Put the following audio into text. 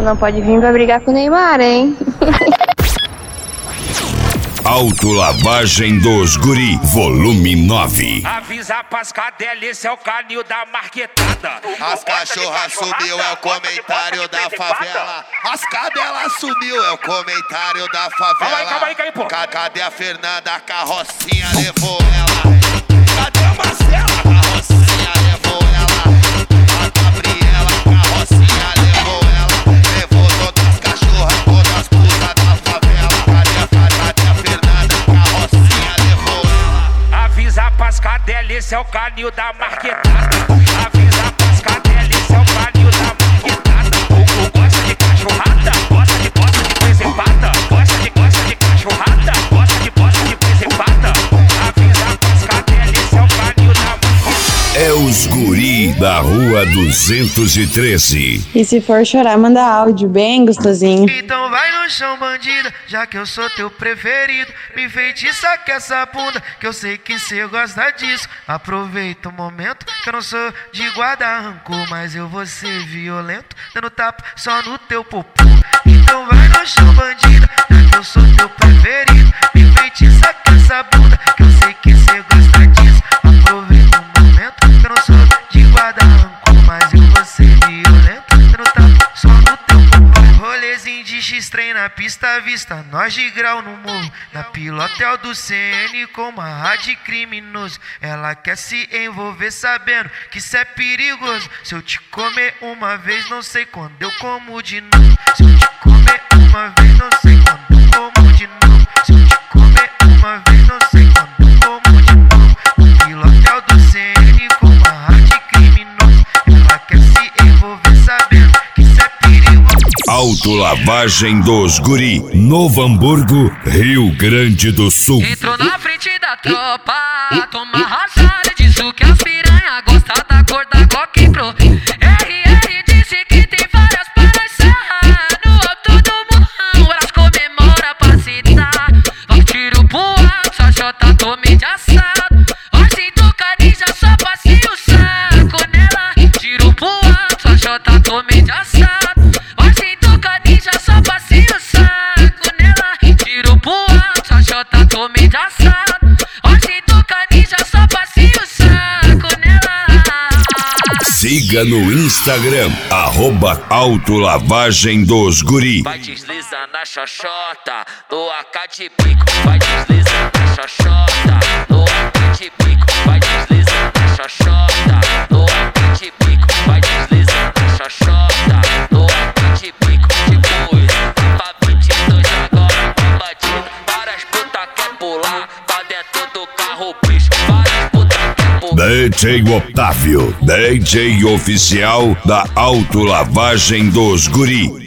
Só não pode vir pra brigar com o Neymar, hein? Autolavagem dos Guri, volume 9. Avisa pras cadelas, esse é o canil da marquetada. As cachorras sumiu, é o comentário da favela. As cadelas sumiu, é o comentário da favela. Calma aí, pô. Cadê a Fernanda? A carrocinha levou ela. Cadê a Marcela? A carrocinha levou ela. A Gabriela, a carrocinha levou ela. Levou todas as cachorras, todas as putas da favela. Cadê a Fernanda? A carrocinha levou ela. Avisa pras cadelas, esse é o canil da marquetada. Avisa pras cadelas, esse é o canil da marquetada. O gosta de cachorrada, gosta de presepada. Gosta de cachorrada, gosta de presepada. Avisa pras cadelas, esse é o canil da marquetada. É os Guri da Rua 213. E se for chorar, manda áudio bem gostosinho. Então vai no chão, bandida, já que eu sou teu preferido. Me enfeitiça com essa bunda, que eu sei que cê gosta disso. Aproveita o momento, que eu não sou de guardar rancor, mas eu vou ser violento, dando tapa só no teu popô. Então vai no chão, bandida, já que eu sou teu preferido. Me enfeitiça com essa bunda, que eu sei que cê gosta disso. Aproveita o momento, que eu não sou de guardar rancor, mas eu vou ser violento, dando tapa só no teu popô. Rolezinho de X-Trem na pista à vista, nós de grau no morro. Na pilotel do CN com uma rádio criminoso. Ela quer se envolver sabendo que isso é perigoso. Se eu te comer uma vez, não sei quando eu como de novo. Se eu te comer uma vez, não sei quando eu como de novo. Se eu te comer uma vez, não sei quando eu como de novo. Na pilotel do CN com uma rádio criminoso. Ela quer se envolver sabendo que isso é perigoso. Autolavagem dos Guri, Novo Hamburgo, Rio Grande do Sul. Entrou na frente da tropa, toma rajada, diz o que as piranha gosta da cor da Glock Pro. RR disse que tem várias palhaçadas no alto do morrão, elas comemoram pra citar. Vai tiro pro alto, só jota tome de assado. Vai sinto carinha, só passei o saco nela. Tiro pro alto, só jota tome de assado. Vai sinto carinha, só passei o saco nela. Tiro pro alto, só jota tome de assado. Vai sinto carinha, só passei o saco nela. Siga no Instagram, @Autolavagem dos Guri. Vai deslizar na xoxota, no AK de pico. Vai deslizar na xoxota, no AK de pico. Vai deslizar na xoxota, no AK de pico. Vai deslizar na xoxota, no AK de pico. Depois, pra 22 agora, batido. Várias puta quer pular, tá dentro do carro, bicho. Várias puta quer pular. DJ Otávio, DJ oficial da Autolavagem dos Guri.